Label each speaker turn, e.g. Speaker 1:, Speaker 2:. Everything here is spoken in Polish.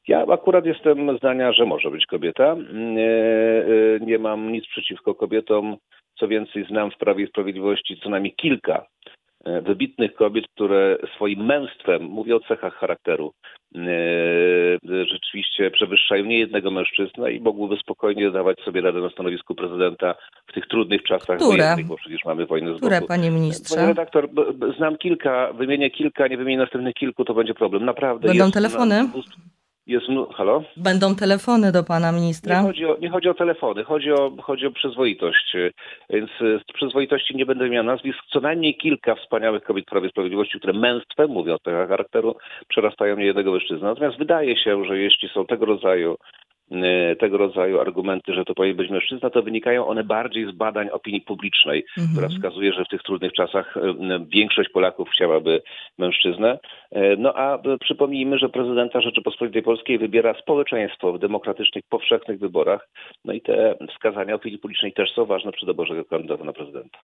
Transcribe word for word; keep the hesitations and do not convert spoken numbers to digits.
Speaker 1: Ja akurat jestem zdania, że może być kobieta. Nie mam nic przeciwko kobietom. Co więcej, znam w Prawie i Sprawiedliwości co najmniej kilka wybitnych kobiet, które swoim męstwem, mówię o cechach charakteru, rzeczywiście przewyższają niejednego mężczyznę i mogłyby spokojnie dawać sobie radę na stanowisku prezydenta w tych trudnych czasach
Speaker 2: Które?
Speaker 1: wojennych, bo przecież mamy wojnę z
Speaker 2: Które,
Speaker 1: boku.
Speaker 2: panie ministrze?
Speaker 1: Panie redaktor, znam kilka, wymienię kilka, nie wymienię następnych kilku, to będzie problem. Naprawdę
Speaker 2: Będą
Speaker 1: jest...
Speaker 2: telefony?
Speaker 1: Jest, no, halo?
Speaker 2: Będą telefony do pana
Speaker 1: Nie
Speaker 2: ministra?
Speaker 1: chodzi, o, nie chodzi o telefony, chodzi o, chodzi o przyzwoitość. Więc z przyzwoitości nie będę miał nazwisk. Co najmniej kilka wspaniałych kobiet w Prawie i Sprawiedliwości, które męstwem, mówię o tego charakteru, przerastają niejednego mężczyznę. Natomiast wydaje się, że jeśli są tego rodzaju tego rodzaju argumenty, że to powinien być mężczyzna, to wynikają one bardziej z badań opinii publicznej, mhm. która wskazuje, że w tych trudnych czasach większość Polaków chciałaby mężczyznę. No a przypomnijmy, że prezydenta Rzeczypospolitej Polskiej wybiera społeczeństwo w demokratycznych, powszechnych wyborach. No i te wskazania opinii publicznej też są ważne przy doborze kandydata na prezydenta.